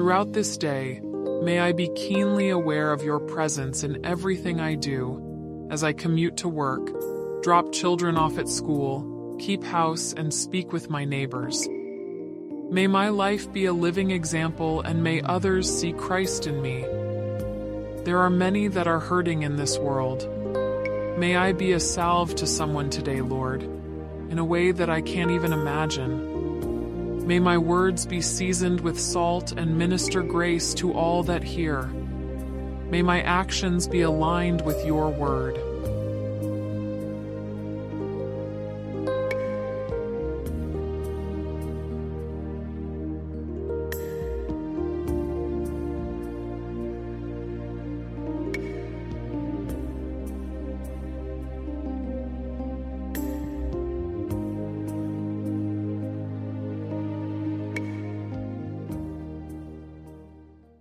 Throughout this day, may I be keenly aware of your presence in everything I do, as I commute to work, drop children off at school, keep house, and speak with my neighbors. May my life be a living example, and may others see Christ in me. There are many that are hurting in this world. May I be a salve to someone today, Lord, in a way that I can't even imagine. May my words be seasoned with salt and minister grace to all that hear. May my actions be aligned with your word.